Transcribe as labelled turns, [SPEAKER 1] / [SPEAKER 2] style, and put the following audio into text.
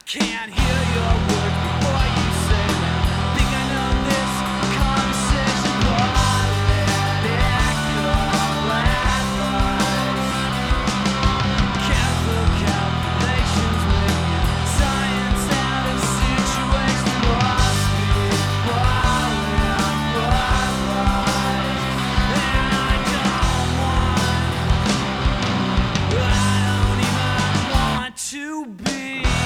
[SPEAKER 1] Can't hear your words before you say them. Think I know this conversation, but I let it go at once. Careful calculations making science out of situations. Must be falling apart, and I don't even want to be.